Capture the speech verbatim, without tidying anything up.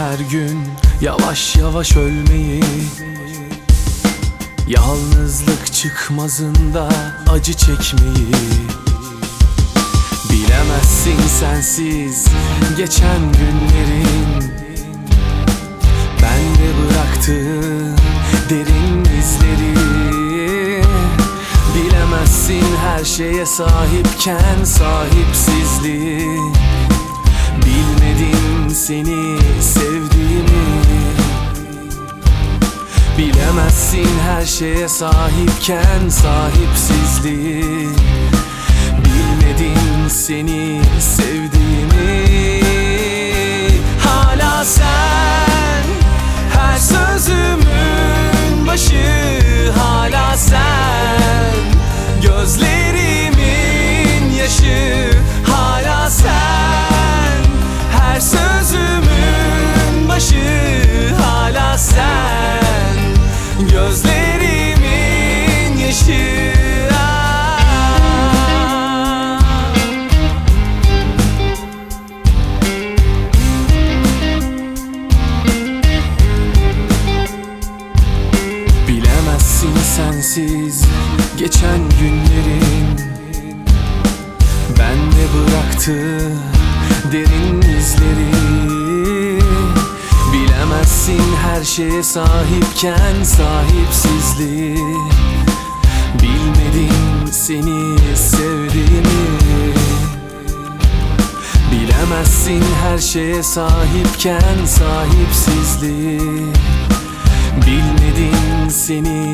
her gün yavaş yavaş ölmeyi. Yalnızlık çıkmazında acı çekmeyi. Bilemezsin sensiz geçen günlerin bende bıraktığı derin izleri. Bilemezsin her şeye sahipken sahipsizliği. Bilmedim seni sevdiğimi. Bilemezsin her şeye sahipken sahipsizliği. Bilmedim seni sevdiğimi. Hala sen her sözümün başı. Hala sen gözlerimin yaşı. Hala sen her sözümün başı. Hala sen gözlerimin yaşı. Bilemezsin sensiz geçen günlerin bende bıraktığı derin izleri. Bilemezsin her şeye sahipken sahipsizliği. Bilmedim seni sevdiğimi. Bilemezsin her şeye sahipken sahipsizliği. Bilmedim seni